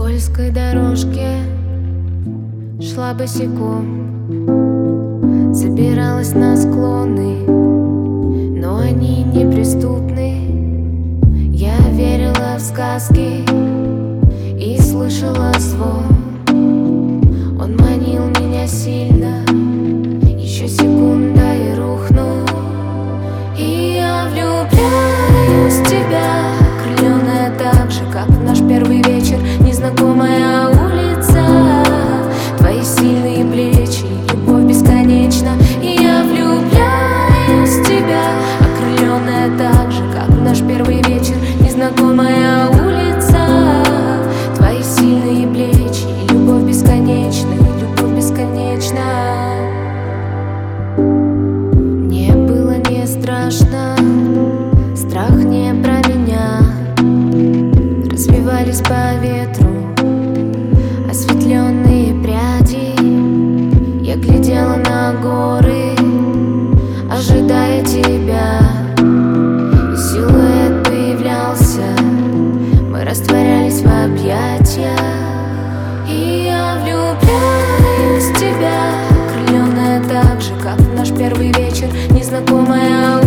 скользкой дорожке шла босиком, забиралась на склоны, но они неприступны. Я верила в сказки и слышала звон. Он манил меня сильно, еще секунда и рухну. И я влюбляюсь в тебя, окрыленная так же, как в наш первый вечер. Незнакомая улица, твои сильные плечи, любовь бесконечна. И я влюбляюсь в тебя, окрыленная так же, как в наш первый вечер. Незнакомая улица, твои сильные плечи, любовь бесконечна, любовь бесконечна. Мне было не страшно, страх не про меня. Развивались по ветру осветленные пряди. Я глядела на горы, ожидая тебя, и силуэт появлялся. Мы растворялись в объятиях. И я влюбляюсь в тебя, окрыленная так же, как в наш первый вечер. Незнакомая